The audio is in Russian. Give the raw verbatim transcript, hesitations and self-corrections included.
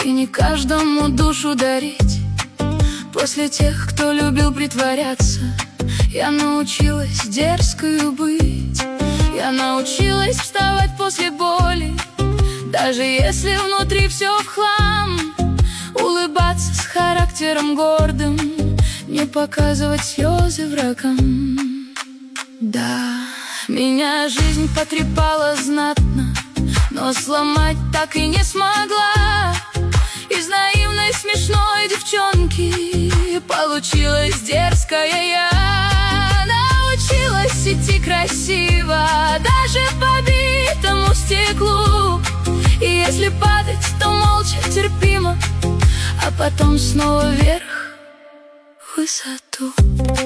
И не каждому душу дарить. После тех, кто любил притворяться, я научилась дерзкою быть. Я научилась вставать после боли, даже если внутри все в хлам. Улыбаться с характером гордым, не показывать слезы врагам. Да, меня жизнь потрепала знатно, но сломать так и не смогла. Из наивной смешной девчонки получилась дерзкая я. Научилась идти красиво, даже по битому стеклу. И если падать, то молча, терпимо, а потом снова вверх, в высоту.